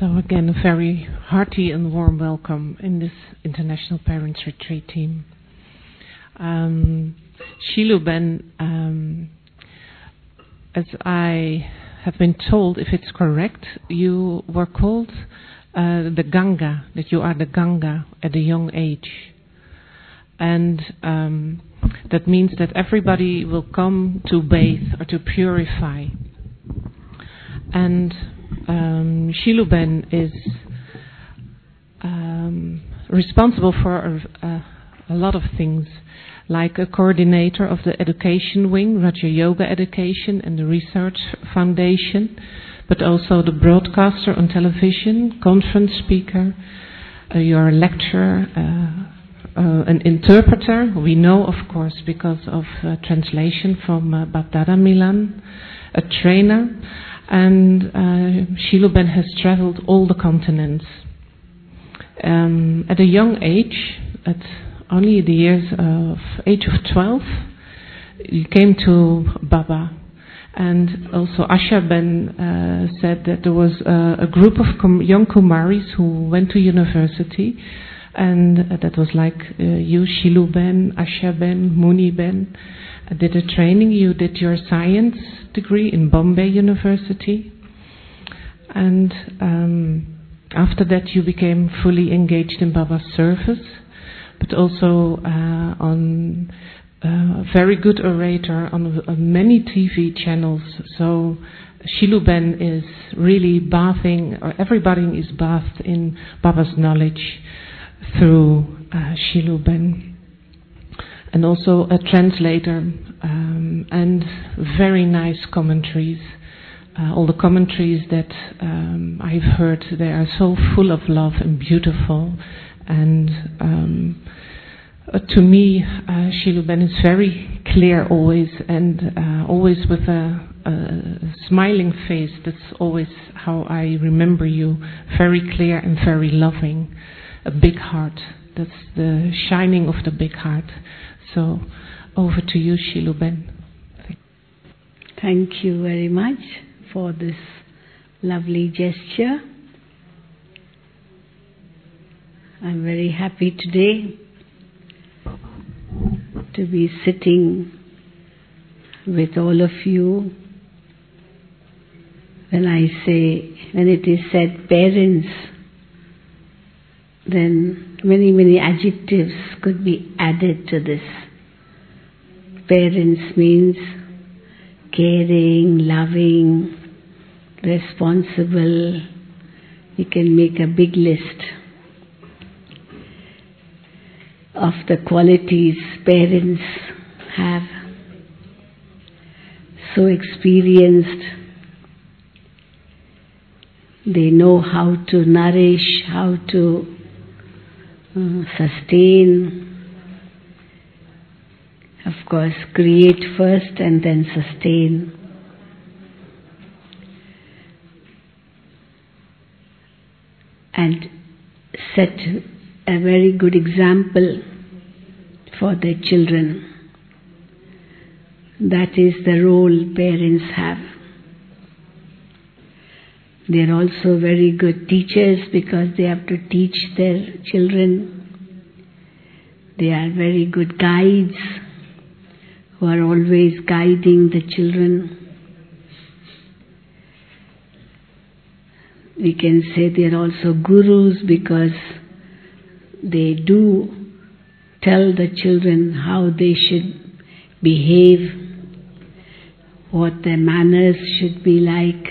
So again, a very hearty and warm welcome in this International Parents Retreat team. Shiluben, as I have been told, if it's correct, you were called the Ganga, that you are the Ganga at a young age. And that means that everybody will come to bathe or to purify. And Shiluben is responsible for a lot of things, like a coordinator of the education wing, Raja Yoga Education and the Research Foundation, but also the broadcaster on television, conference speaker, you're a lecturer, an interpreter, we know of course because of translation from Bapdada Milan, a trainer, and Shiluben has traveled all the continents. At a young age, at only the age of 12, you came to Baba. And also Asha Ben said that there was a group of young Kumaris who went to university, and that was like you, Shiluben, Asha Ben, Muni Ben, did a training. You did your science degree in Bombay University, and after that you became fully engaged in Baba's service, but also on a very good orator on many TV channels. So Shiluben is really bathing, or everybody is bathed in Baba's knowledge through Shiluben. And also a translator and very nice commentaries. All the commentaries that I've heard, they are so full of love and beautiful. And to me, Shiluben is very clear always, and always with a smiling face. That's always how I remember you. Very clear and very loving. A big heart. That's the shining of the big heart. So, over to you, Shiluben. Thank you very much for this lovely gesture. I'm very happy today to be sitting with all of you. When it is said parents, then many adjectives could be added to this. Parents means caring, loving, responsible. You can make a big list of the qualities parents have. So experienced, they know how to nourish, how to sustain. Of course, create first and then sustain. And set a very good example for their children. That is the role parents have. They are also very good teachers because they have to teach their children. They are very good guides who are always guiding the children. We can say they are also gurus because they do tell the children how they should behave, what their manners should be like,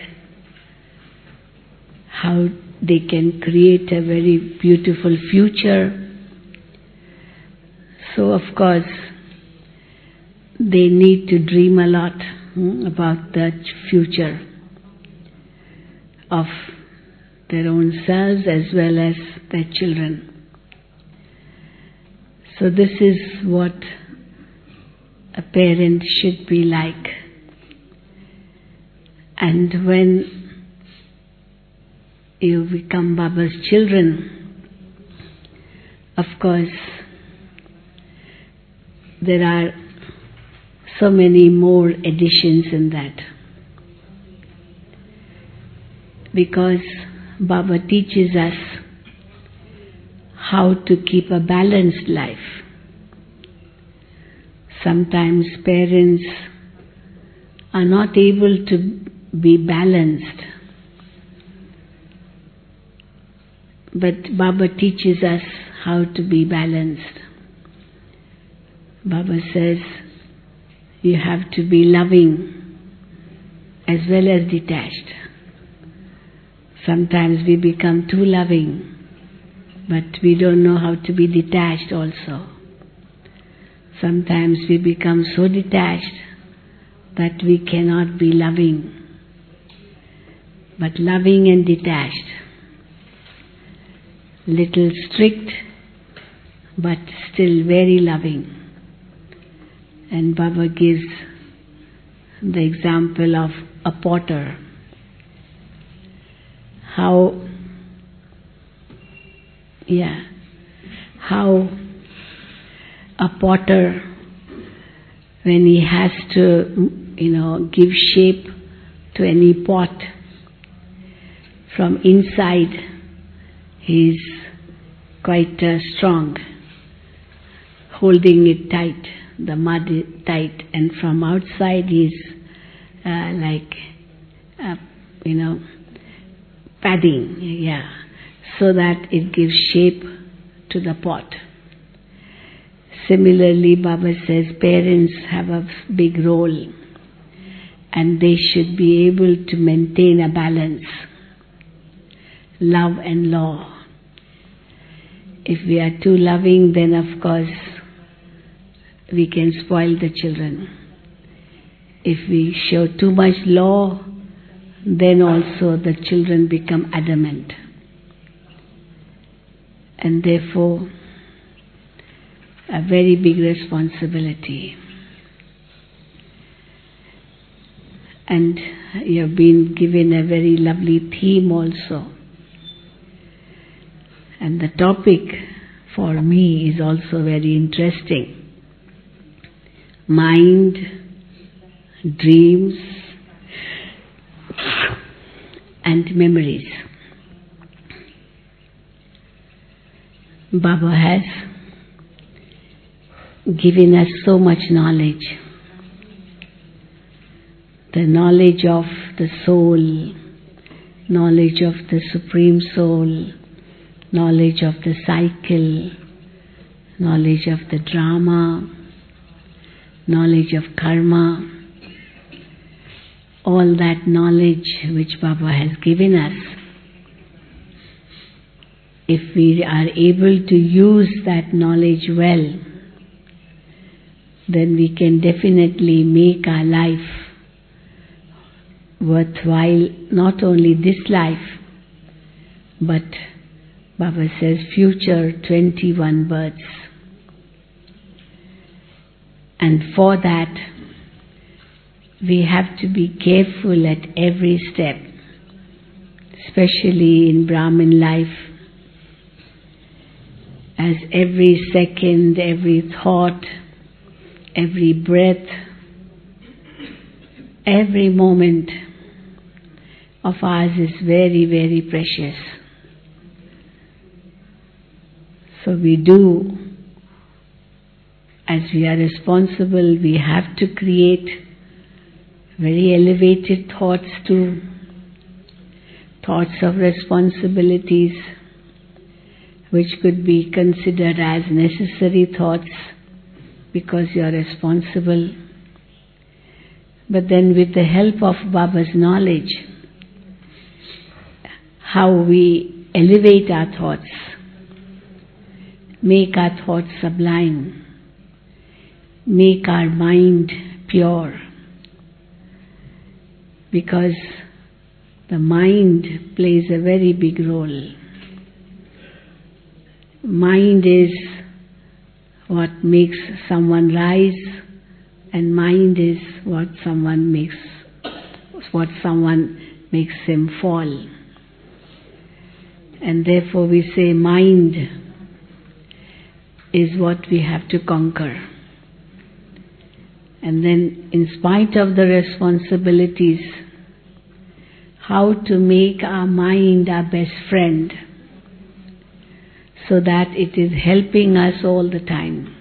how they can create a very beautiful future. So of course, they need to dream a lot about the future of their own selves as well as their children. So this is what a parent should be like. And when you become Baba's children, of course, there are so many more additions in that. Because Baba teaches us how to keep a balanced life. Sometimes parents are not able to be balanced. But Baba teaches us how to be balanced. Baba says, you have to be loving as well as detached. Sometimes we become too loving, but we don't know how to be detached also. Sometimes we become so detached that we cannot be loving. But loving and detached, little strict, but still very loving. And Baba gives the example of a potter. How a potter, when he has to, give shape to any pot, from inside he is quite strong, holding it tight, the mud tight, and from outside he is padding, so that it gives shape to the pot. Similarly, Baba says parents have a big role, and they should be able to maintain a balance, love and law. If we are too loving, then of course we can spoil the children. If we show too much law, then also the children become adamant. And therefore, a very big responsibility. And you have been given a very lovely theme also. And the topic for me is also very interesting. Mind, dreams, and memories. Baba has given us so much knowledge. The knowledge of the soul, knowledge of the Supreme Soul, knowledge of the cycle, knowledge of the drama, knowledge of karma, all that knowledge which Baba has given us. If we are able to use that knowledge well, then we can definitely make our life worthwhile, not only this life, but Baba says future 21 births. And for that, we have to be careful at every step, especially in Brahmin life, as every second, every thought, every breath, every moment of ours is very, very precious. So we do, as we are responsible, we have to create very elevated thoughts too, thoughts of responsibilities, which could be considered as necessary thoughts because you are responsible. But then with the help of Baba's knowledge, how we elevate our thoughts, make our thoughts sublime, make our mind pure. Because the mind plays a very big role. Mind is what makes someone rise, and mind is what someone makes him fall. And therefore we say mind is what we have to conquer. And then in spite of the responsibilities, how to make our mind our best friend, so that it is helping us all the time.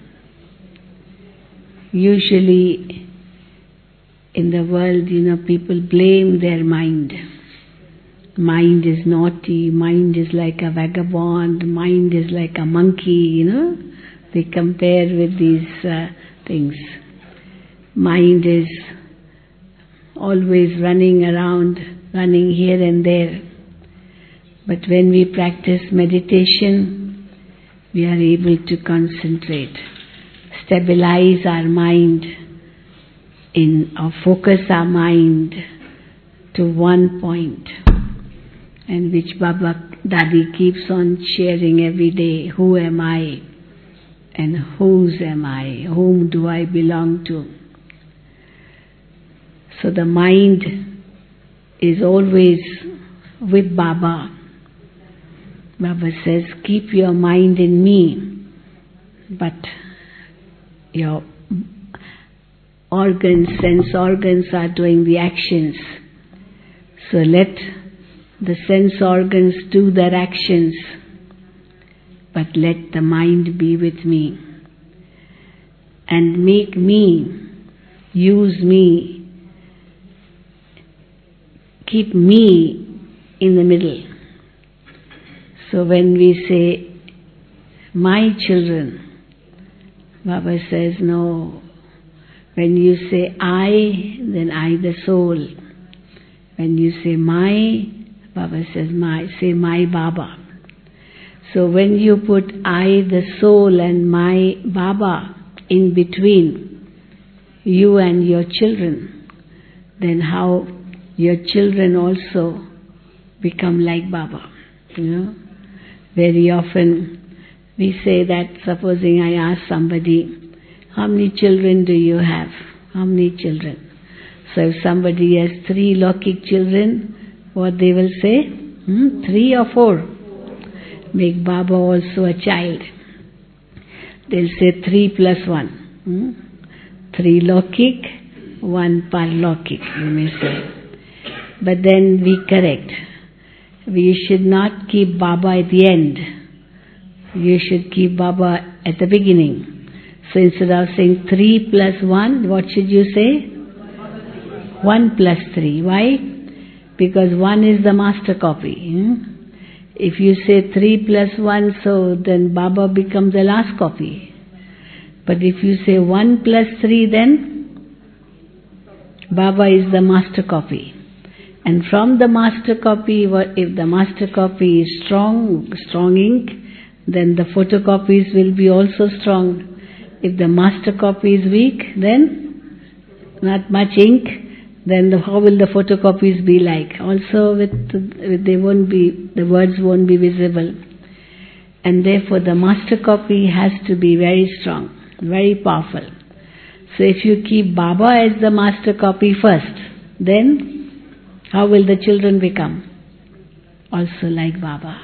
Usually in the world, people blame their mind. Mind is naughty, mind is like a vagabond, mind is like a monkey, They compare with these things. Mind is always running around, running here and there. But when we practice meditation, we are able to concentrate, stabilize our mind, or focus our mind to one point, and which Baba Dadi keeps on sharing every day. Who am I? And whose am I? Whom do I belong to? So the mind is always with Baba. Baba says, keep your mind in me, but your sense organs are doing the actions. So let the sense organs do their actions, but let the mind be with me. And make me, use me, keep me in the middle. So when we say, my children, Baba says, no. When you say I, then I the soul. When you say my, Baba says my, say my Baba. So when you put I the soul and my Baba in between you and your children, then how your children also become like Baba. Very often we say that, supposing I ask somebody, how many children do you have? How many children? So if somebody has 3 Lokik children, what they will say? 3 or 4? Make Baba also a child. They'll say 3 plus 1. 3 Lokik, 1 Parlokik, you may say. But then we correct. We should not keep Baba at the end. You should keep Baba at the beginning. So instead of saying 3 plus 1, what should you say? 1 plus 3. Why? Because 1 is the master copy. If you say 3 plus 1, so then Baba becomes the last copy. But if you say 1 plus 3, then Baba is the master copy. And from the master copy, if the master copy is strong ink, then the photocopies will be also strong. If the master copy is weak, then not much ink, then how will the photocopies be like? Also, the words won't be visible. And therefore, the master copy has to be very strong, very powerful. So if you keep Baba as the master copy first, then how will the children become? Also like Baba.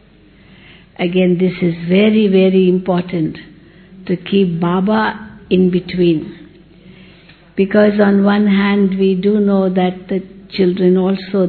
Again, this is very, very important, to keep Baba in between. Because on one hand, we do know that the children also,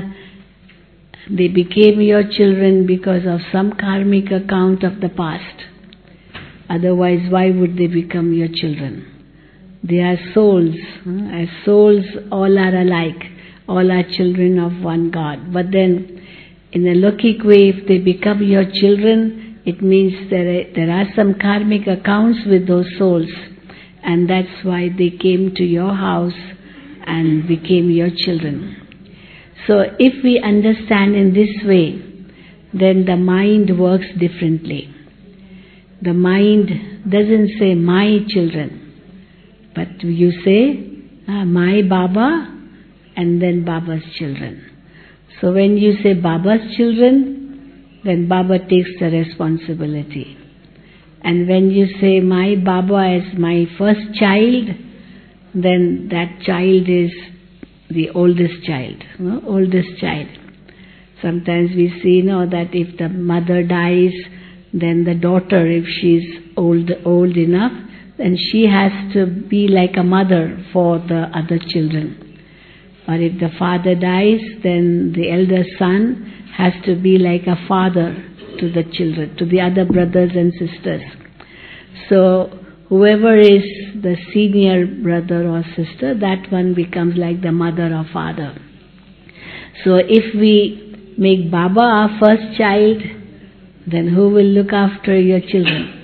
they became your children because of some karmic account of the past. Otherwise, why would they become your children? They are souls. As souls, all are alike. All are children of one God. But then, in a Lokik way, if they become your children, it means there are some karmic accounts with those souls. And that's why they came to your house and became your children. So if we understand in this way, then the mind works differently. The mind doesn't say my children, but you say my Baba and then Baba's children. So when you say Baba's children, then Baba takes the responsibility. And when you say my Baba as my first child, then that child is the oldest child. Oldest child. Sometimes we see that if the mother dies, then the daughter, if she's old enough, then she has to be like a mother for the other children. Or if the father dies, then the elder son has to be like a father to the children, to the other brothers and sisters. So whoever is the senior brother or sister, that one becomes like the mother or father. So if we make Baba our first child, then who will look after your children?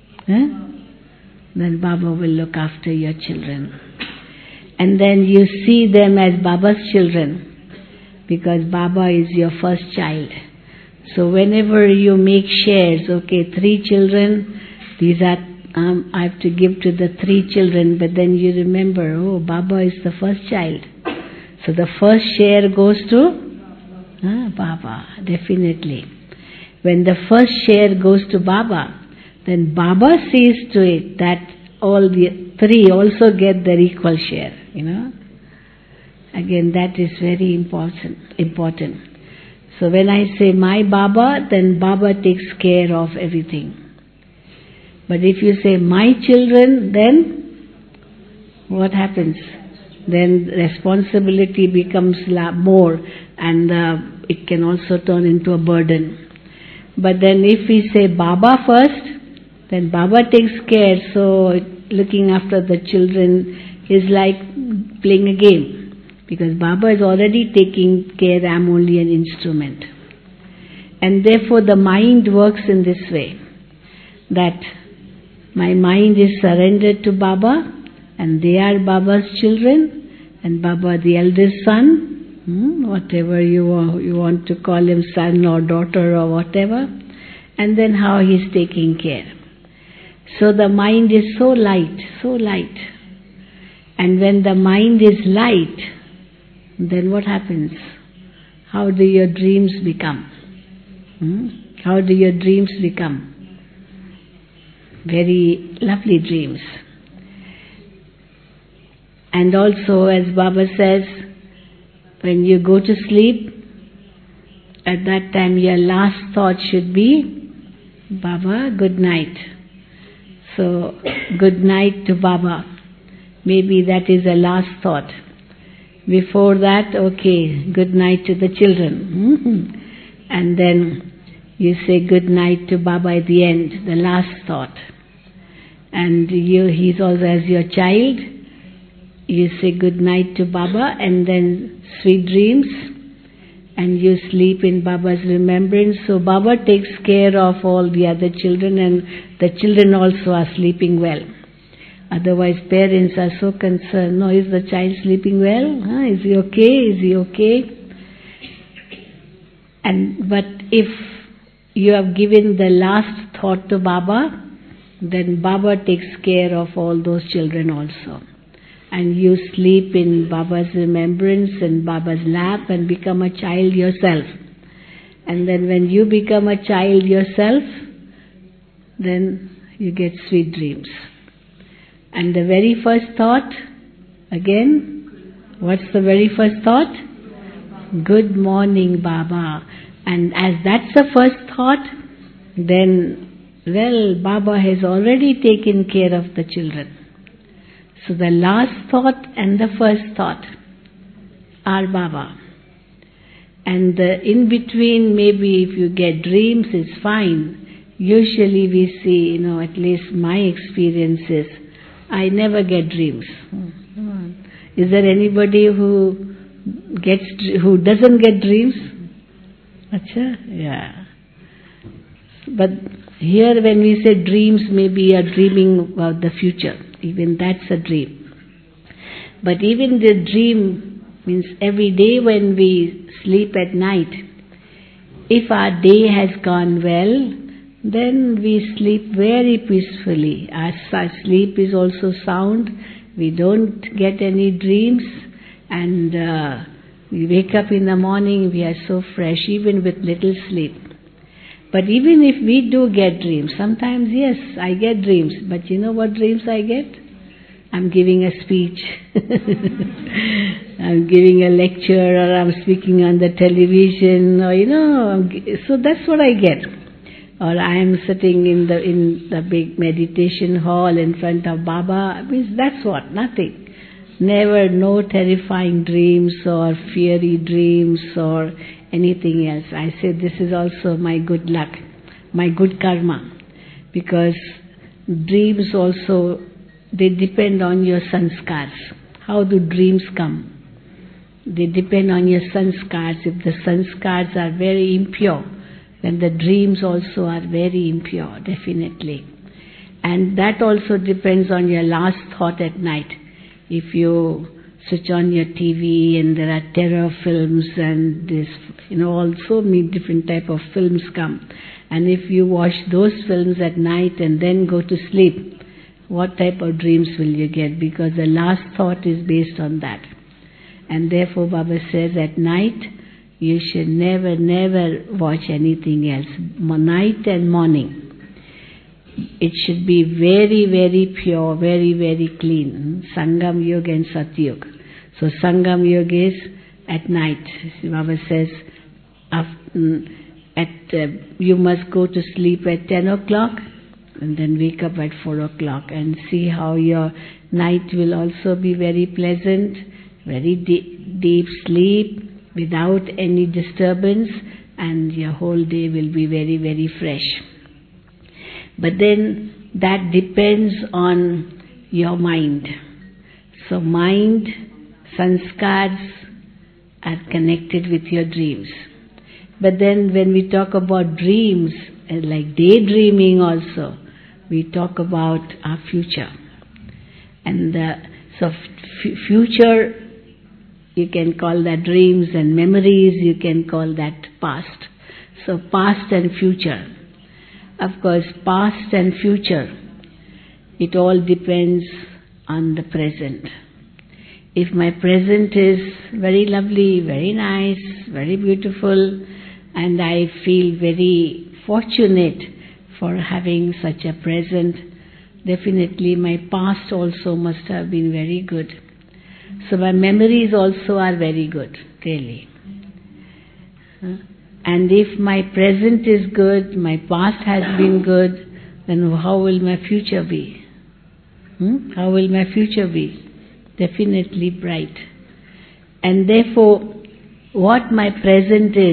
Then Baba will look after your children. And then you see them as Baba's children, because Baba is your first child. So whenever you make shares, okay, 3 children, these are, I have to give to the 3 children, but then you remember, oh, Baba is the first child. So the first share goes to Baba, definitely. When the first share goes to Baba, then Baba sees to it that all the 3 also get their equal share, Again, that is very important. So when I say my Baba, then Baba takes care of everything. But if you say my children, then what happens? Then responsibility becomes more, and it can also turn into a burden. But then if we say Baba first, then Baba takes care, so looking after the children is like playing a game. Because Baba is already taking care, I'm only an instrument. And therefore the mind works in this way, that my mind is surrendered to Baba, and they are Baba's children, and Baba the eldest son, whatever you want to call him, son or daughter or whatever, and then how he's taking care. So the mind is so light, so light. And when the mind is light, then what happens? How do your dreams become? How do your dreams become? Very lovely dreams. And also, as Baba says, when you go to sleep, at that time your last thought should be, Baba, good night. So, good night to Baba. Maybe that is the last thought. Before that, okay, good night to the children. And then you say good night to Baba at the end, the last thought. And he's also as your child. You say good night to Baba, and then sweet dreams, and you sleep in Baba's remembrance. So Baba takes care of all the other children, and the children also are sleeping well. Otherwise parents are so concerned, no, is the child sleeping well? Is he okay? Is he okay? But if you have given the last thought to Baba, then Baba takes care of all those children also. And you sleep in Baba's remembrance and Baba's lap and become a child yourself. And then when you become a child yourself, then you get sweet dreams. And the very first thought, again, what's the very first thought? Good morning, Baba. And as that's the first thought, then, well, Baba has already taken care of the children. So the last thought and the first thought are Baba. And the in between, maybe if you get dreams, it's fine. Usually we see, at least my experience is, I never get dreams. Is there anybody who doesn't get dreams? Acha? Yeah. But here when we say dreams, maybe you are dreaming about the future. Even that's a dream. But even the dream means every day when we sleep at night, if our day has gone well, then we sleep very peacefully. Our sleep is also sound. We don't get any dreams, and we wake up in the morning, we are so fresh, even with little sleep. But even if we do get dreams, sometimes, yes, I get dreams. But you know what dreams I get? I'm giving a speech. I'm giving a lecture, or I'm speaking on the television, or so that's what I get. Or I am sitting in the big meditation hall in front of Baba. Means that's what, nothing. Never, no terrifying dreams or fiery dreams or anything else. I say this is also my good luck, my good karma. Because dreams also, they depend on your sanskars. How do dreams come? They depend on your sanskars. If the sanskars are very impure, then the dreams also are very impure, definitely. And that also depends on your last thought at night. If you switch on your TV and there are terror films and this, all so many different type of films come. And if you watch those films at night and then go to sleep, what type of dreams will you get? Because the last thought is based on that. And therefore Baba says at night, you should never, never watch anything else. Night and morning. It should be very, very pure, very, very clean. Sangam Yoga and Satyug. So Sangam Yoga is at night. Baba says, you must go to sleep at 10 o'clock and then wake up at 4 o'clock and see how your night will also be very pleasant, very deep sleep without any disturbance, and your whole day will be very, very fresh. But then that depends on your mind. So mind, sanskars are connected with your dreams. But then when we talk about dreams, like daydreaming also, we talk about our future. And so future, you can call that dreams, and memories, you can call that past. So past and future. Of course, past and future, it all depends on the present. If my present is very lovely, very nice, very beautiful, and I feel very fortunate for having such a present, definitely my past also must have been very good. So my memories also are very good, really. And if my present is good, my past has been good, then how will my future be? How will my future be? Definitely bright. And therefore, what my present is,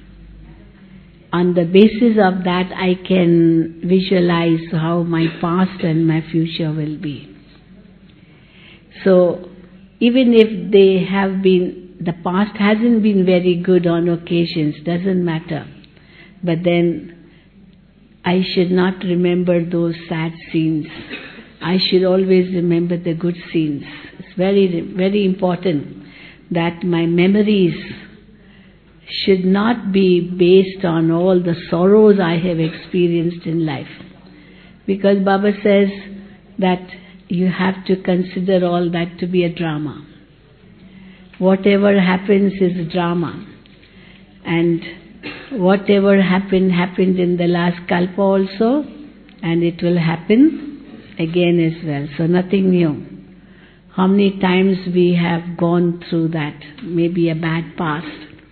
on the basis of that I can visualize how my past and my future will be. So, even if the past hasn't been very good on occasions, doesn't matter. But then I should not remember those sad scenes. I should always remember the good scenes. It's very, very important that my memories should not be based on all the sorrows I have experienced in life. Because Baba says that you have to consider all that to be a drama. Whatever happens is a drama. And whatever happened in the last kalpa also, and it will happen again as well. So nothing new. How many times we have gone through that, maybe a bad past.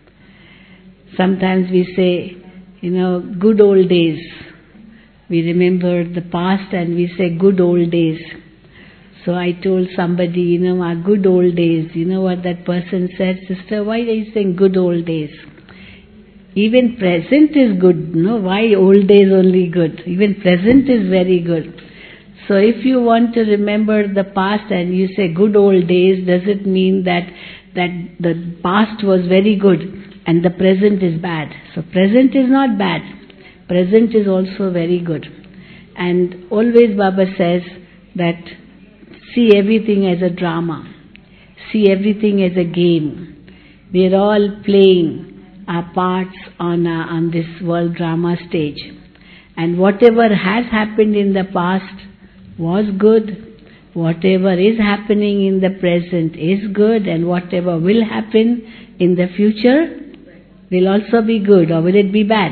Sometimes we say, good old days. We remember the past and we say good old days. So I told somebody, our good old days. You know what that person said? Sister, why are you saying good old days? Even present is good. Why old days only good? Even present is very good. So if you want to remember the past and you say good old days, does it mean that the past was very good and the present is bad? So present is not bad. Present is also very good. And always Baba says that see everything as a drama. See everything as a game. We are all playing our parts on this world drama stage. And whatever has happened in the past was good. Whatever is happening in the present is good. And whatever will happen in the future will also be good. Or will it be bad?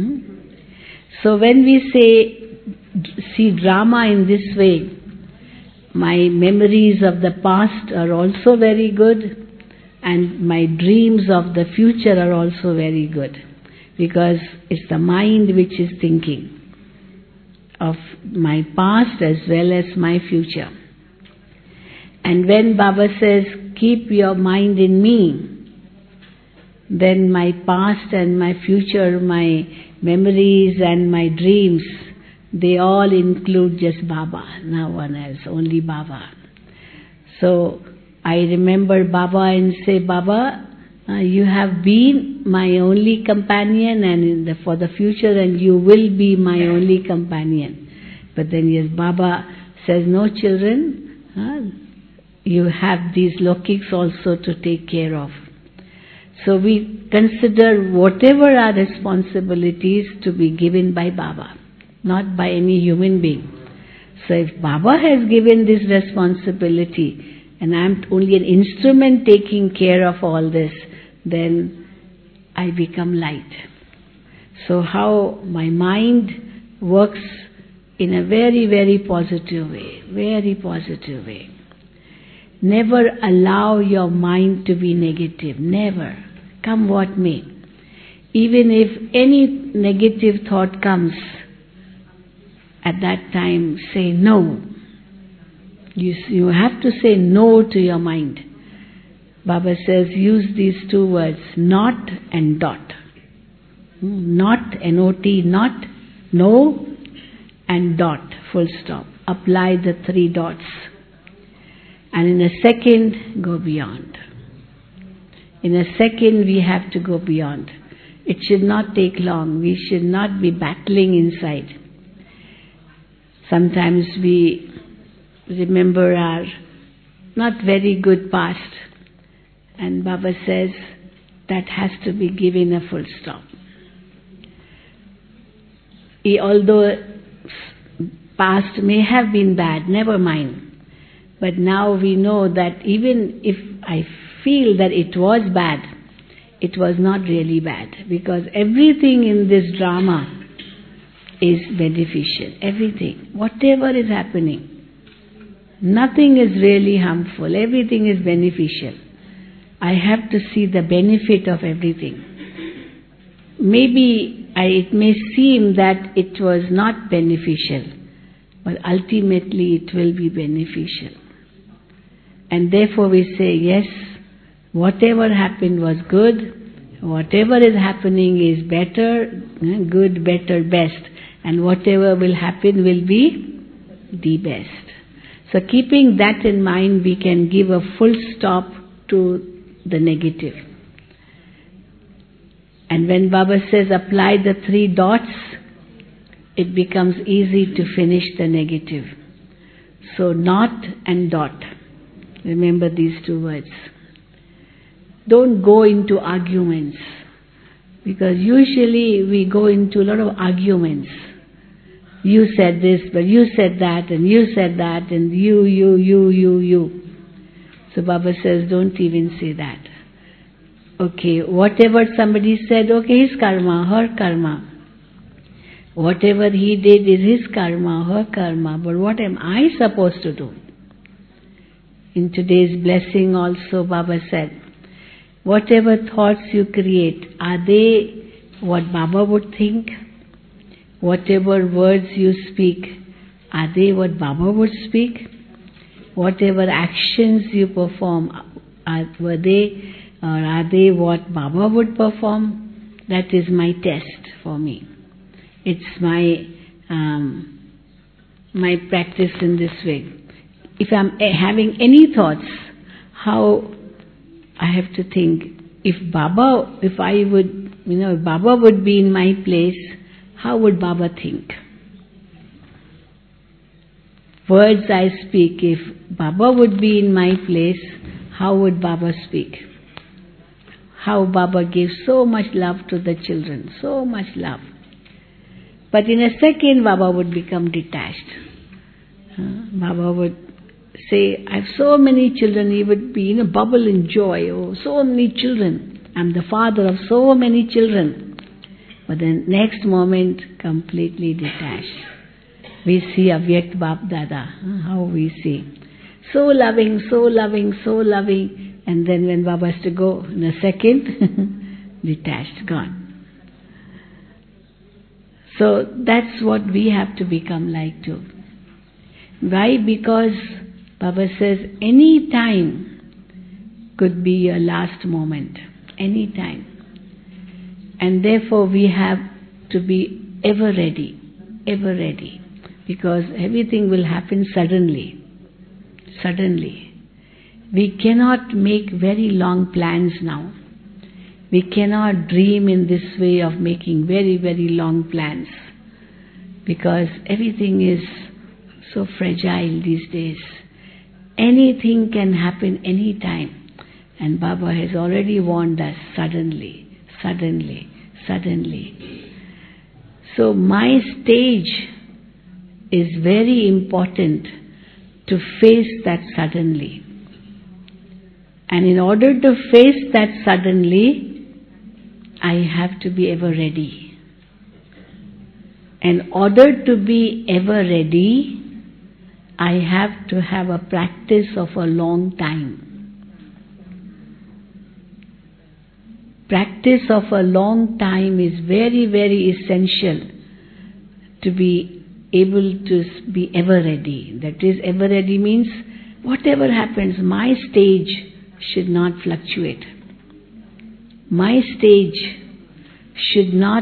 So when we see drama in this way, my memories of the past are also very good, and my dreams of the future are also very good, because it's the mind which is thinking of my past as well as my future. And when Baba says, keep your mind in me, then my past and my future, my memories and my dreams, they all include just Baba, no one else, only Baba. So I remember Baba and say, Baba, you have been my only companion and for the future, and you will be my only companion. But then yes, Baba says, no children, you have these lokiks also to take care of. So we consider whatever our responsibilities to be given by Baba, not by any human being. So if Baba has given this responsibility and I'm only an instrument taking care of all this, then I become light. So how my mind works in a very, very positive way, very positive way. Never allow your mind to be negative, never. Come what may. Even if any negative thought comes, at that time say no. You have to say no to your mind. Baba says use these two words, not and dot. Not, N-O-T, not, no, and dot, full stop. Apply the 3 dots. And in a second, go beyond. In a second, we have to go beyond. It should not take long. We should not be battling inside. Sometimes we remember our not very good past, and Baba says that has to be given a full stop. Although past may have been bad, never mind. But now we know that even if I feel that it was bad, it was not really bad, because everything in this drama is beneficial. Everything, whatever is happening, nothing is really harmful. Everything is beneficial. I have to see the benefit of everything. Maybe it may seem that it was not beneficial, but ultimately it will be beneficial. And therefore we say, yes, whatever happened was good, whatever is happening is better, good, better, best, and whatever will happen will be the best. So keeping that in mind, we can give a full stop to the negative. And when Baba says apply the 3 dots, it becomes easy to finish the negative. So not and dot. Remember these 2 words. Don't go into arguments, because usually we go into a lot of arguments. You said this, but you said that, and you said that, and you. So Baba says, don't even say that. Okay, whatever somebody said, okay, his karma, her karma. Whatever he did is his karma, her karma. But what am I supposed to do? In today's blessing also, Baba said, whatever thoughts you create, are they what Baba would think? Whatever words you speak, are they what Baba would speak? Whatever actions you perform, are they what Baba would perform? That is my test for me. It's my practice in this way. If I'm having any thoughts, how I have to think, if Baba would be in my place, how would Baba think? Words I speak, if Baba would be in my place, how would Baba speak? How Baba gave so much love to the children, so much love. But in a second, Baba would become detached. Baba would say, I have so many children. He would be in a bubble in joy. Oh, so many children. I'm the father of so many children. But then next moment, completely detached. We see Avyakt Bap Dada, how we see. So loving, so loving, so loving. And then when Baba has to go, in a second, detached, gone. So that's what we have to become like too. Why? Because Baba says any time could be your last moment. Any time. And therefore we have to be ever ready. Ever ready. Because everything will happen suddenly. Suddenly. We cannot make very long plans now. We cannot dream in this way of making very, very long plans. Because everything is so fragile these days. Anything can happen anytime. And Baba has already warned us, suddenly, suddenly, suddenly. So my stage is very important to face that suddenly. And in order to face that suddenly, I have to be ever ready. In order to be ever ready, I have to have a practice of a long time. Practice of a long time is very, very essential to be able to be ever ready. That is, ever ready means whatever happens, my stage should not fluctuate. My stage should not,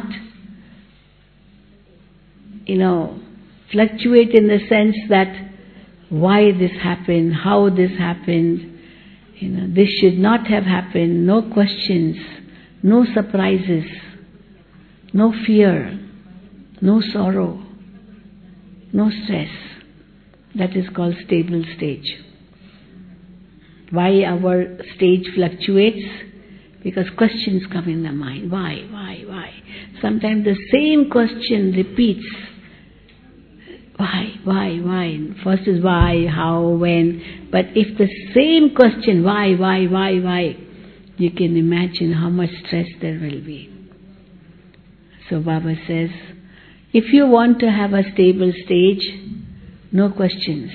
fluctuate in the sense that why this happened, how this happened, this should not have happened, no questions, no surprises, no fear, no sorrow, no stress. That is called stable stage. Why our stage fluctuates? Because questions come in the mind. Why? Sometimes the same question repeats. Why? First is why, how, when. But if the same question, why, you can imagine how much stress there will be. So Baba says, if you want to have a stable stage, no questions.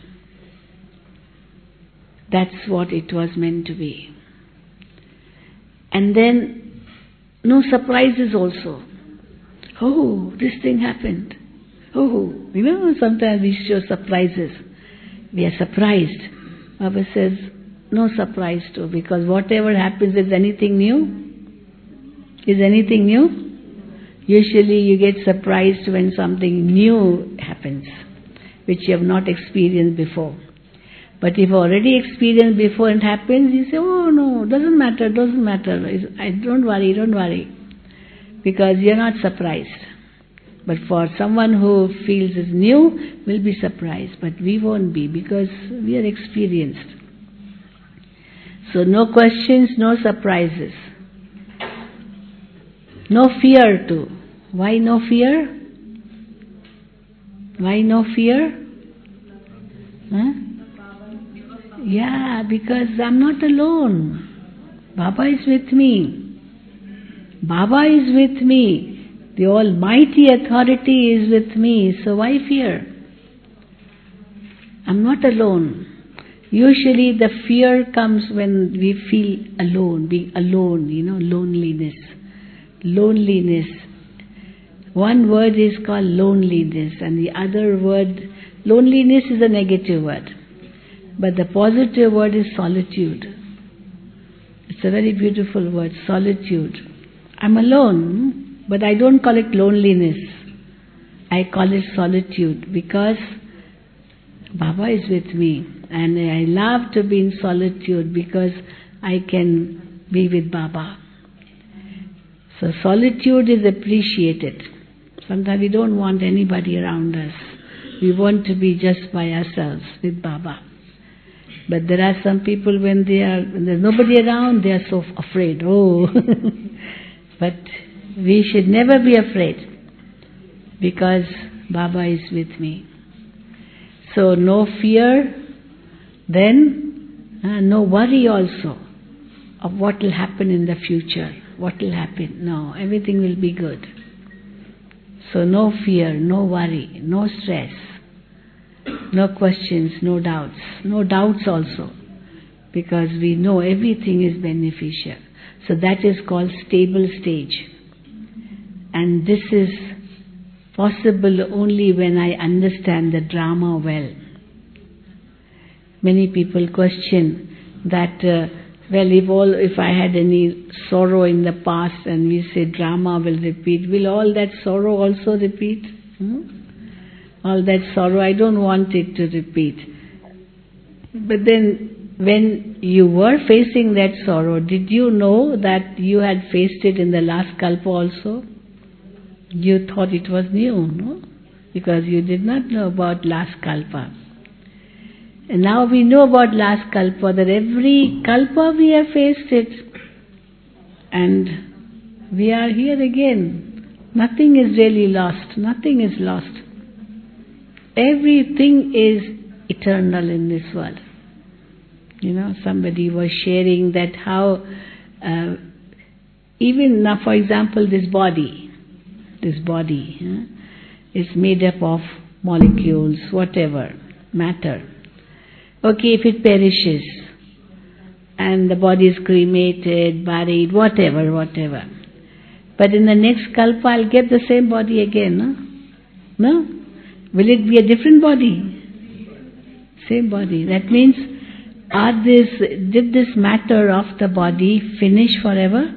That's what it was meant to be. And then, no surprises also. Oh, this thing happened. Oh, sometimes we show surprises. We are surprised. Baba says, no surprise too, because whatever happens, is anything new? Is anything new? Usually you get surprised when something new happens, which you have not experienced before. But if already experienced before it happens, you say, oh no, doesn't matter. Don't worry. Because you're not surprised. But for someone who feels is new, will be surprised. But we won't be, because we are experienced. So no questions, no surprises. No fear too. Why no fear? Why no fear? Huh? Yeah, because I'm not alone. Baba is with me. Baba is with me. The Almighty Authority is with me. So why fear? I'm not alone. Usually the fear comes when we feel alone, being alone, loneliness. Loneliness. One word is called loneliness, and the other word, loneliness is a negative word. But the positive word is solitude. It's a very beautiful word, solitude. I'm alone, but I don't call it loneliness. I call it solitude, because Baba is with me. And I love to be in solitude because I can be with Baba. So solitude is appreciated. Sometimes we don't want anybody around us. We want to be just by ourselves with Baba. But there are some people when there's nobody around, they are so afraid. Oh, but we should never be afraid, because Baba is with me. So no fear, then no worry also of what will happen in the future. What will happen? No, everything will be good. So no fear, no worry, no stress. No questions, no doubts. No doubts also, because we know everything is beneficial. So that is called stable stage. And this is possible only when I understand the drama well. many people question that, if I had any sorrow in the past and we say drama will repeat, will all that sorrow also repeat? All that sorrow, I don't want it to repeat. But then, when you were facing that sorrow, did you know that you had faced it in the last kalpa also? You thought it was new, no? Because you did not know about last kalpa. And now we know about last kalpa, that every kalpa we have faced it. And we are here again. Nothing is really lost. Nothing is lost. Everything is eternal in this world. Somebody was sharing that how, even now, for example, this body is made up of molecules, whatever, matter. Okay, if it perishes, and the body is cremated, buried, whatever. But in the next kalpa, I'll get the same body again, no? Will it be a different body? Same body. That means, did this matter of the body finish forever?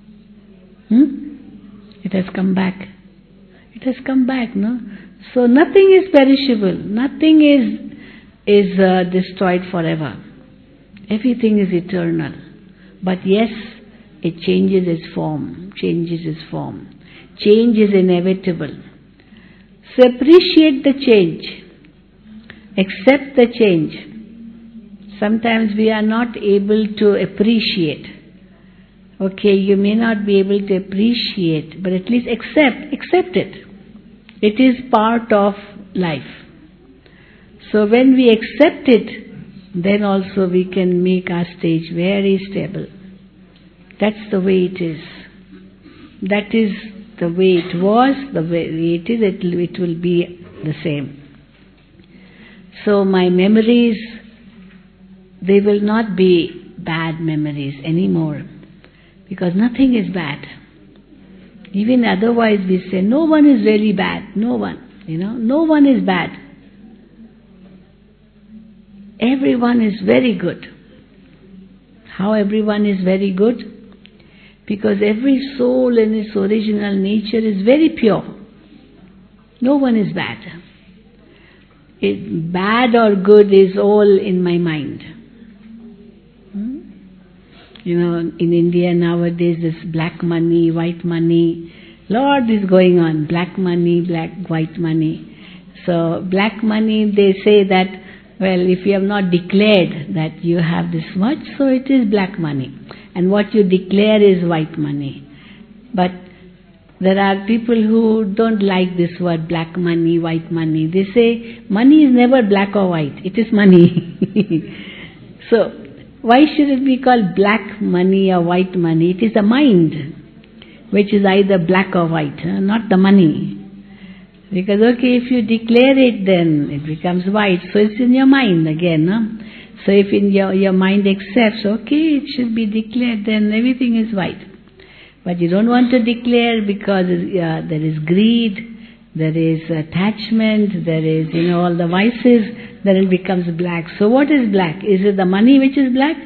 It has come back. It has come back, no? So nothing is perishable. Nothing is destroyed forever. Everything is eternal. But yes, it changes its form. Change is inevitable. So appreciate the change. Accept the change. Sometimes we are not able to appreciate. Okay, you may not be able to appreciate, but at least accept it. It is part of life. So when we accept it, then also we can make our stage very stable. That's the way it is. That is the way it was, the way it is, it will be the same. So my memories, they will not be bad memories anymore, because nothing is bad. Even otherwise we say, no one is really bad, no one, no one is bad. Everyone is very good. How everyone is very good? Because every soul in its original nature is very pure. No one is bad. Bad or good is all in my mind. In India nowadays, this black money, white money, lot is going on. Black money, white money. So black money, they say that, if you have not declared that you have this much, so it is black money. And what you declare is white money. But there are people who don't like this word black money, white money. They say money is never black or white. It is money. So why should it be called black money or white money? It is a mind which is either black or white, not the money. Because if you declare it, then it becomes white. So it's in your mind again. So if in your mind accepts, it should be declared, then everything is white. But you don't want to declare because there is greed, there is attachment, there is, all the vices, then it becomes black. So what is black? Is it the money which is black?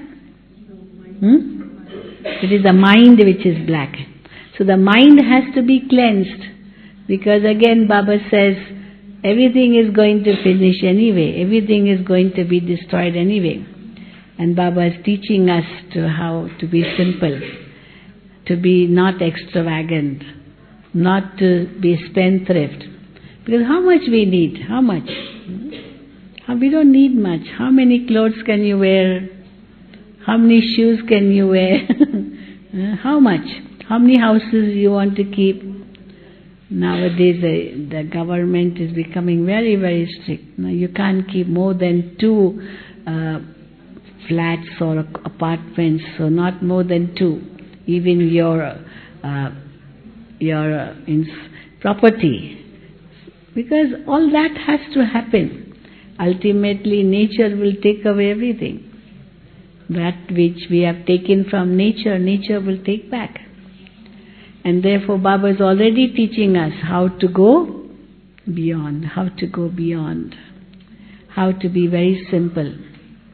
It is the mind which is black. So the mind has to be cleansed. Because again Baba says, everything is going to finish anyway. Everything is going to be destroyed anyway. And Baba is teaching us how to be simple, to be not extravagant, not to be spendthrift. Because how much we need? How much? We don't need much. How many clothes can you wear? How many shoes can you wear? How much? How many houses you want to keep? Nowadays the government is becoming very, very strict. Now you can't keep more than 2 flats or apartments, so not more than 2. Even your property. Because all that has to happen. Ultimately nature will take away everything. That which we have taken from nature, nature will take back. And therefore Baba is already teaching us how to go beyond, how to be very simple.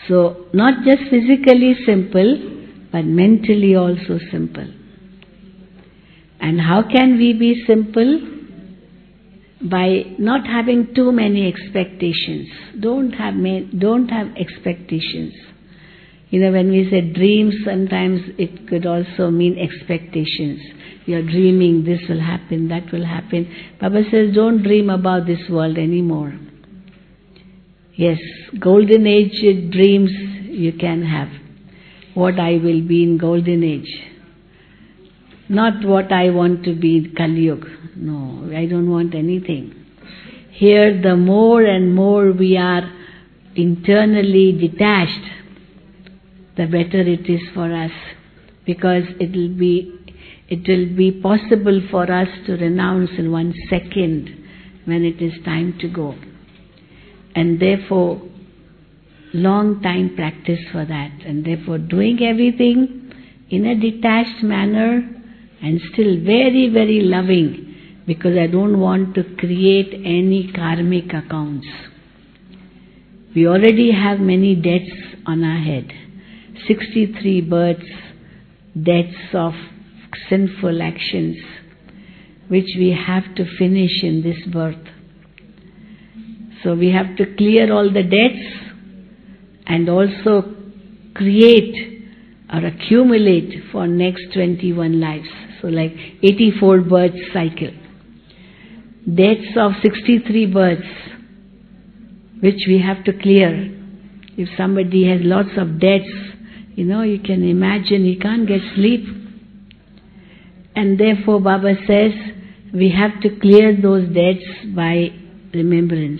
So, not just physically simple, but mentally also simple. And how can we be simple? By not having too many expectations. Don't have expectations. When we say dreams, sometimes it could also mean expectations. You're dreaming, this will happen, that will happen. Baba says, don't dream about this world anymore. Yes, golden age dreams you can have. What I will be in golden age. Not what I want to be in Kali Yuga. No, I don't want anything. Here, the more and more we are internally detached, the better it is for us, because it will be possible for us to renounce in 1 second when it is time to go. And therefore, long time practice for that, and therefore doing everything in a detached manner and still very, very loving, because I don't want to create any karmic accounts. We already have many debts on our head. 63 births, debts of sinful actions, which we have to finish in this birth. So we have to clear all the debts and also create or accumulate for next 21 lives. So like 84 birth cycle. Debts of 63 births, which we have to clear. If somebody has lots of debts, you can imagine he can't get sleep. And therefore Baba says, we have to clear those debts by remembrance.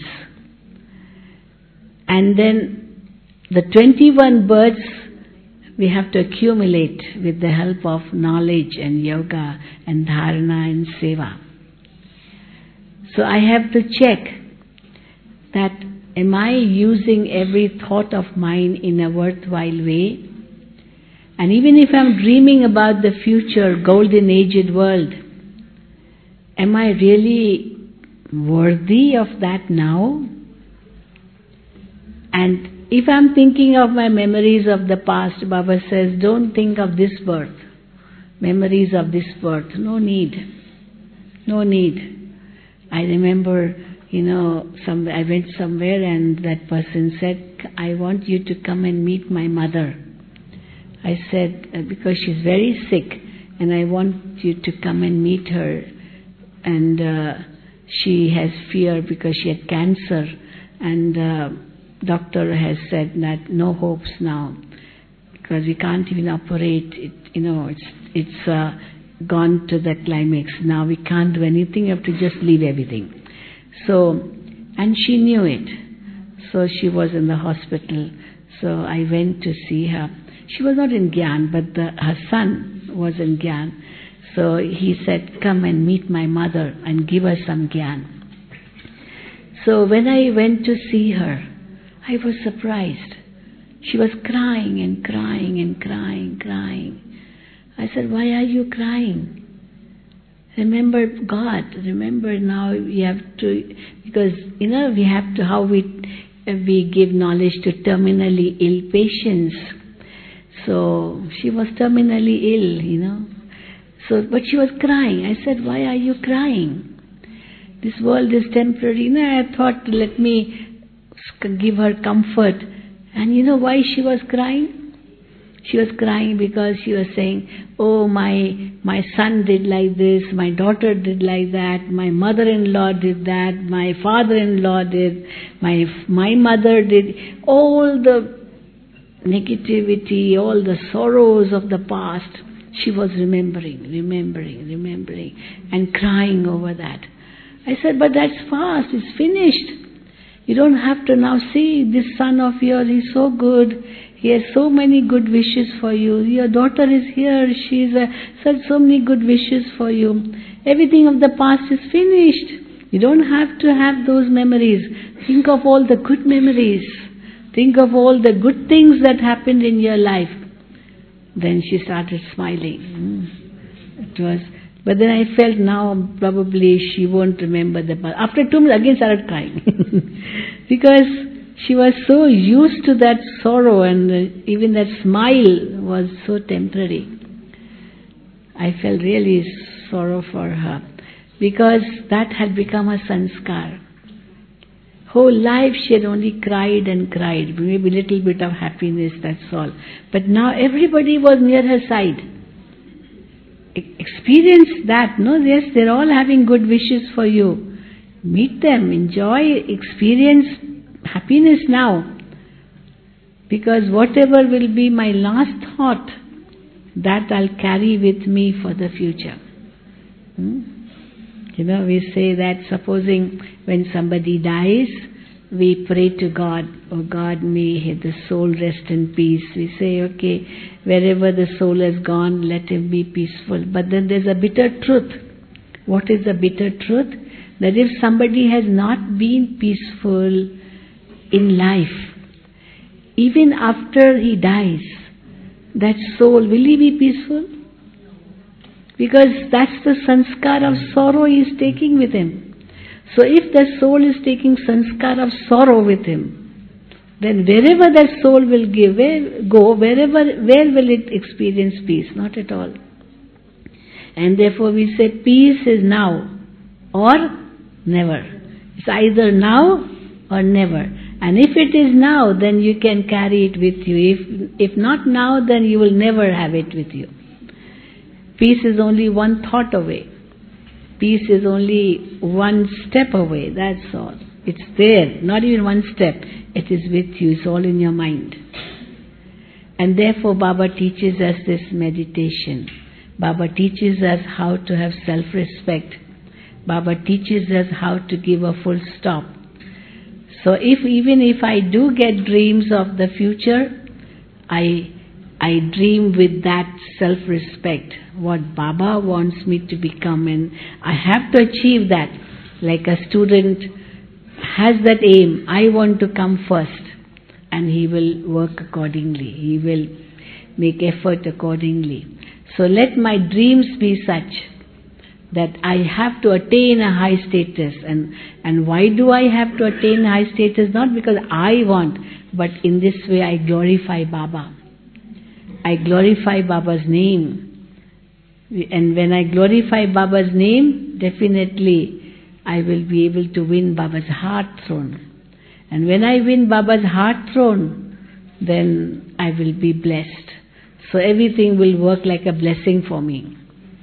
And then the 21 births we have to accumulate with the help of knowledge and yoga and dharana and seva. So I have to check that am I using every thought of mine in a worthwhile way? And even if I'm dreaming about the future golden aged world, am I really worthy of that now? And if I'm thinking of my memories of the past, Baba says, don't think of this birth, memories of this birth. No need. No need. I remember, I went somewhere and that person said, I want you to come and meet my mother. I said, because she's very sick and I want you to come and meet her. And she has fear because she had cancer, and doctor has said that no hopes now because we can't even operate. It's gone to the climax. Now we can't do anything. You have to just leave everything. So, and she knew it. So she was in the hospital. So I went to see her. She was not in Gyan, but her son was in Gyan. So he said, come and meet my mother and give her some Gyan. So when I went to see her, I was surprised. She was crying and crying and crying, crying. I said, why are you crying? Remember God. Remember now you have to, because we have to, how we give knowledge to terminally ill patients. So she was terminally ill, So, but she was crying. I said, why are you crying? This world is temporary. I thought, let me give her comfort. And why she was crying? She was crying because she was saying, oh, my son did like this, my daughter did like that, my mother-in-law did that, my father-in-law did, my mother did. All the negativity, all the sorrows of the past, she was remembering, and crying over that. I said, but that's past, it's finished. You don't have to now see this son of yours, he's so good, he has so many good wishes for you. Your daughter is here, she's said so many good wishes for you. Everything of the past is finished. You don't have to have those memories. Think of all the good memories. Think of all the good things that happened in your life. Then she started smiling. But then I felt now probably she won't remember the past. After 2 minutes again started crying. Because she was so used to that sorrow, and even that smile was so temporary. I felt really sorrow for her, because that had become a sanskar. Whole life she had only cried and cried, maybe a little bit of happiness, that's all. But now everybody was near her side. Experience that, no? Yes, they're all having good wishes for you. Meet them, enjoy, experience happiness now. Because whatever will be my last thought, that I'll carry with me for the future. We say that supposing when somebody dies, we pray to God, oh God, may the soul rest in peace. We say, okay, wherever the soul has gone, let him be peaceful. But then there's a bitter truth. What is the bitter truth? That if somebody has not been peaceful in life, even after he dies, that soul, will he be peaceful? Because that's the sanskar of sorrow he is taking with him. So if the soul is taking sanskar of sorrow with him, then wherever that soul will go, where will it experience peace? Not at all. And therefore we say peace is now or never. It's either now or never. And if it is now, then you can carry it with you. If not now, then you will never have it with you. Peace is only one thought away. Peace is only one step away, that's all. It's there, not even one step. It is with you, it's all in your mind. And therefore Baba teaches us this meditation. Baba teaches us how to have self-respect. Baba teaches us how to give a full stop. So even if I do get dreams of the future, I dream with that self-respect, what Baba wants me to become, and I have to achieve that. Like a student has that aim, I want to come first, and he will work accordingly. He will make effort accordingly. So let my dreams be such that I have to attain a high status. And why do I have to attain a high status? Not because I want, but in this way I glorify Baba. I glorify Baba's name. And when I glorify Baba's name, definitely I will be able to win Baba's heart throne. And when I win Baba's heart throne, then I will be blessed. So everything will work like a blessing for me.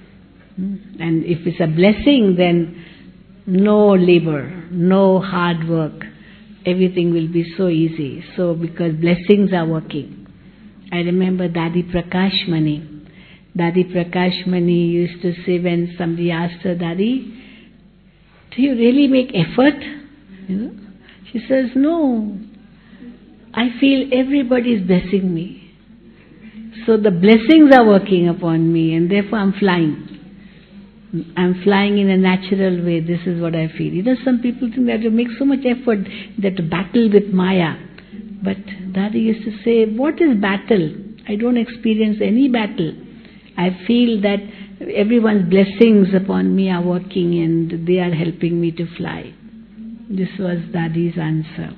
And if it's a blessing, then no labor, no hard work. Everything will be so easy. So because blessings are working. I remember Dadi Prakash Mani. Dadi Prakash Mani used to say when somebody asked her, Dadi, do you really make effort? She says, no. I feel everybody is blessing me. So the blessings are working upon me, and therefore I'm flying. I'm flying in a natural way. This is what I feel. Some people think that you make so much effort that to battle with Maya. But Dadi used to say, what is battle? I don't experience any battle. I feel that everyone's blessings upon me are working and they are helping me to fly. This was Dadi's answer.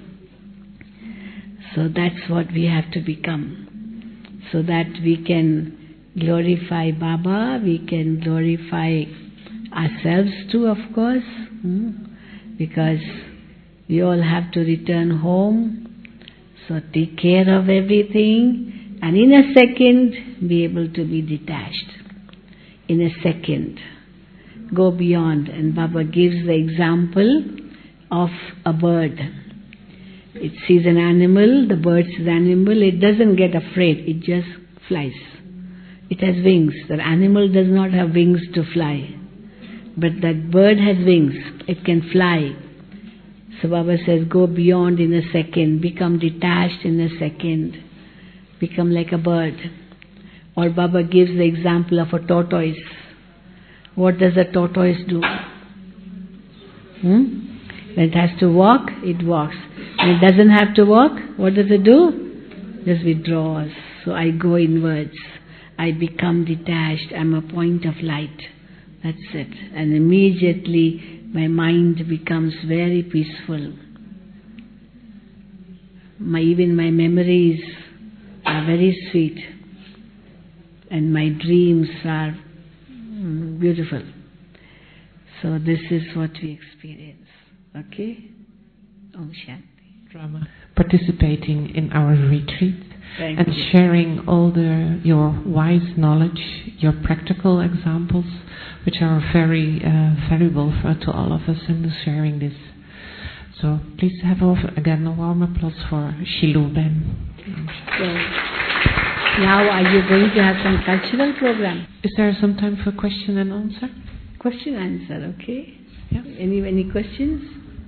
So that's what we have to become. So that we can glorify Baba, we can glorify ourselves too, of course. Because we all have to return home. So take care of everything, and in a second be able to be detached. In a second. Go beyond. And Baba gives the example of a bird. It sees an animal, the bird sees an animal, it doesn't get afraid, it just flies. It has wings. The animal does not have wings to fly. But that bird has wings, it can fly. So Baba says, go beyond in a second, become detached in a second, become like a bird. Or Baba gives the example of a tortoise. What does a tortoise do? When it has to walk, it walks. When it doesn't have to walk, what does it do? Just withdraws. So I go inwards. I become detached. I'm a point of light. That's it. And immediately my mind becomes very peaceful. even my memories are very sweet, and my dreams are beautiful. So this is what we experience. Okay? Om Shanti. Drama. Participating in our retreat Thank and you. sharing all your wise knowledge, your practical examples, which are very valuable to all of us in sharing this. So please have again a warm applause for Shilu Ben. So, now are you going to have some cultural program? Is there some time for question and answer? Question answer, okay? Yeah. Any questions?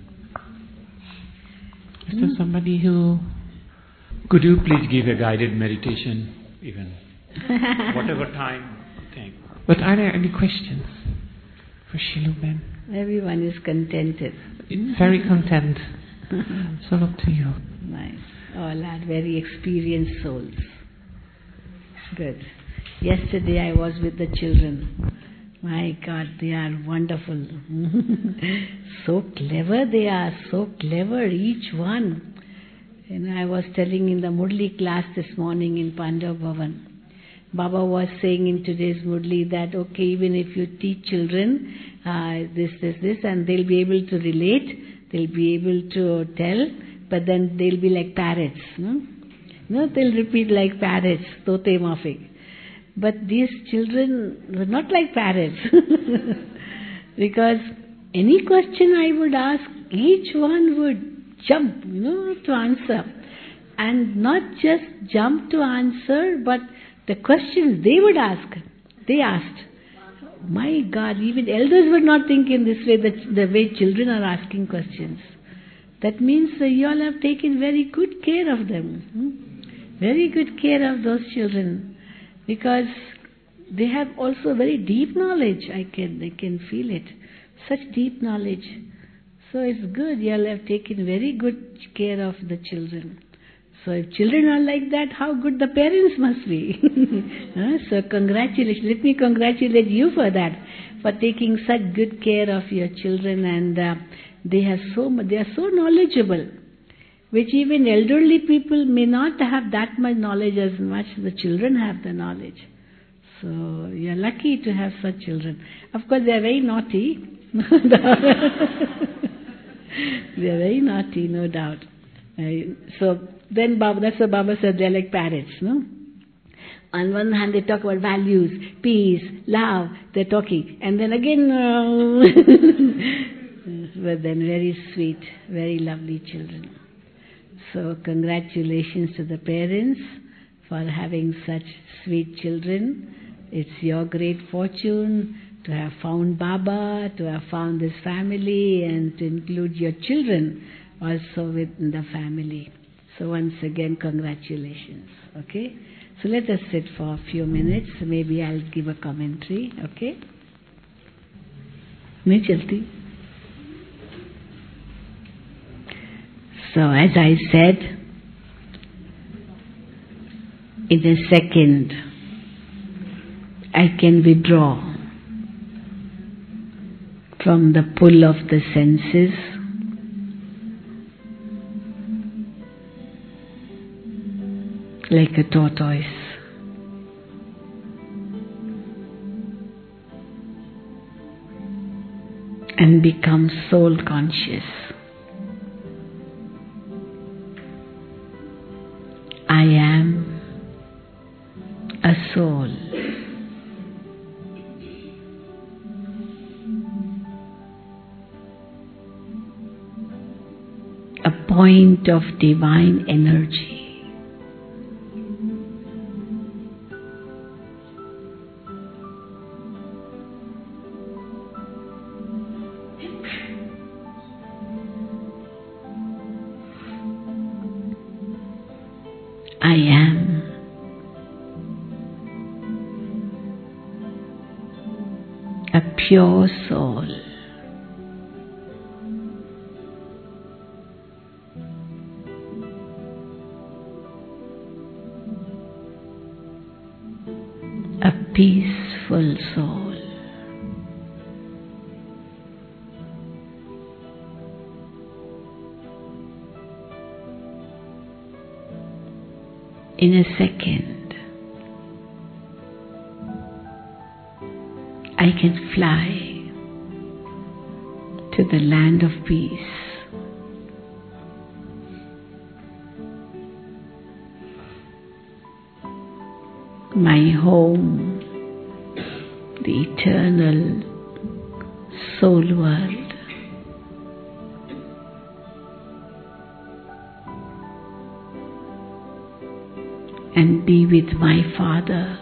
Is there somebody who... Could you please give a guided meditation, even whatever time you think? But are there any questions for Shilu Ben? Everyone is contented. Very content. So up to you. Nice. All are very experienced souls. Good. Yesterday I was with the children. My God, they are wonderful. So clever they are, so clever, each one. And I was telling in the Murli class this morning in Pandav Bhavan, Baba was saying in today's Murli that, okay, even if you teach children this, and they'll be able to relate, they'll be able to tell, but then they'll be like parrots. No, they'll repeat like parrots, tote mafik. But these children were not like parrots. Because any question I would ask, each one would jump, to answer. And not just jump to answer, but the questions they would ask, they asked. My God, even elders would not think in this way, the way children are asking questions. That means you all have taken very good care of them. Very good care of those children. Because they have also very deep knowledge. I can feel it. Such deep knowledge. So it's good. You all have taken very good care of the children. So if children are like that, how good the parents must be. So congratulations. Let me congratulate you for that. For taking such good care of your children, and they are so knowledgeable. Which even elderly people may not have that much knowledge as much the children have the knowledge. So you are lucky to have such children. Of course they are very naughty. They are very naughty, no doubt. So then that's what Baba said, they are like parrots, no? On one hand they talk about values, peace, love, they're talking. And then again, but then very sweet, very lovely children. So congratulations to the parents for having such sweet children. It's your great fortune to have found Baba, to have found this family, and to include your children also within the family. So once again, congratulations. Okay? So let us sit for a few minutes. Maybe I'll give a commentary. Okay? Nahi chalti? So as I said, in a second, I can withdraw from the pull of the senses like a tortoise. And become soul conscious. I am a soul. A point of divine energy. I am a pure soul. A peaceful soul. in a second, I can fly to the land of peace. My home, the eternal soul world. And be with my Father,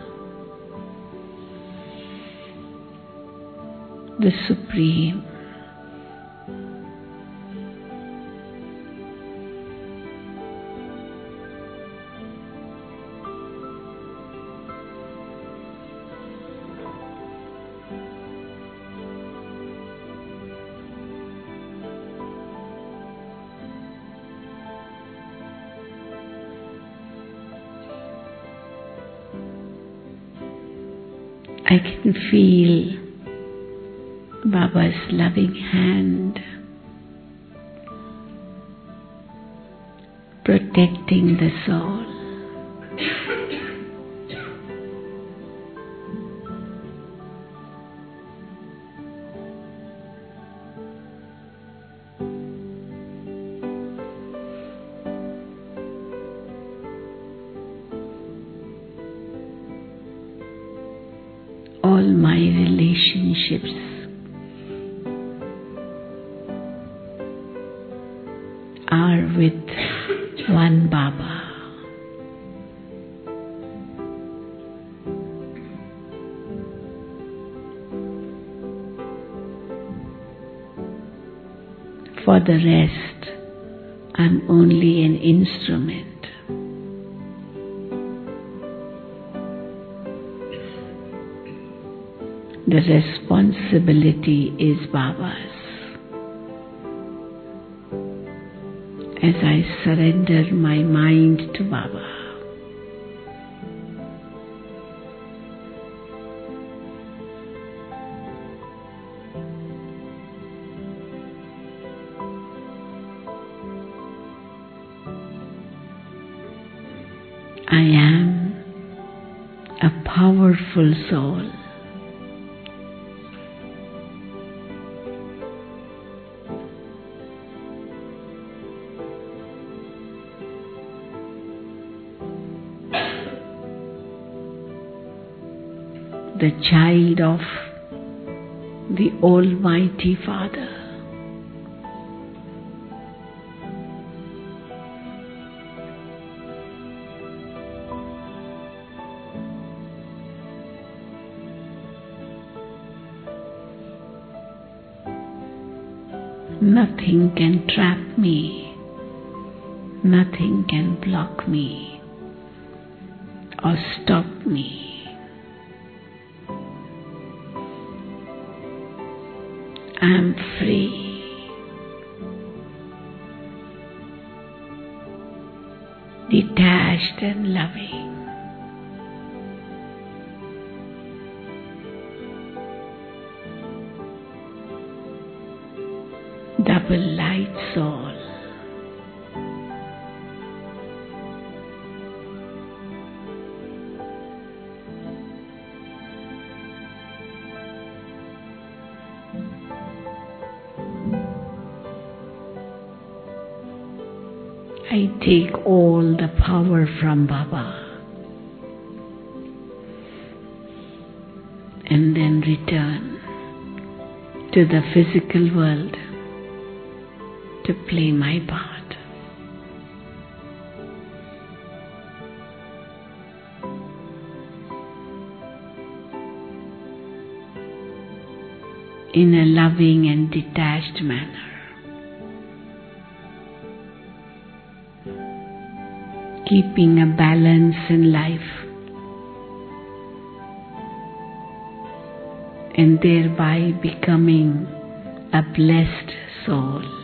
the Supreme. I can feel Baba's loving hand protecting the soul. All my relationships are with one Baba. For the rest, I'm only an instrument. The responsibility is Baba's. As I surrender my mind to Baba, I am a powerful soul. The child of the Almighty Father. Nothing can trap me, nothing can block me or stop me. I am free, detached and loving. Double light soul. I take all the power from Baba and then return to the physical world to play my part. In a loving and detached manner. Keeping a balance in life and thereby becoming a blessed soul.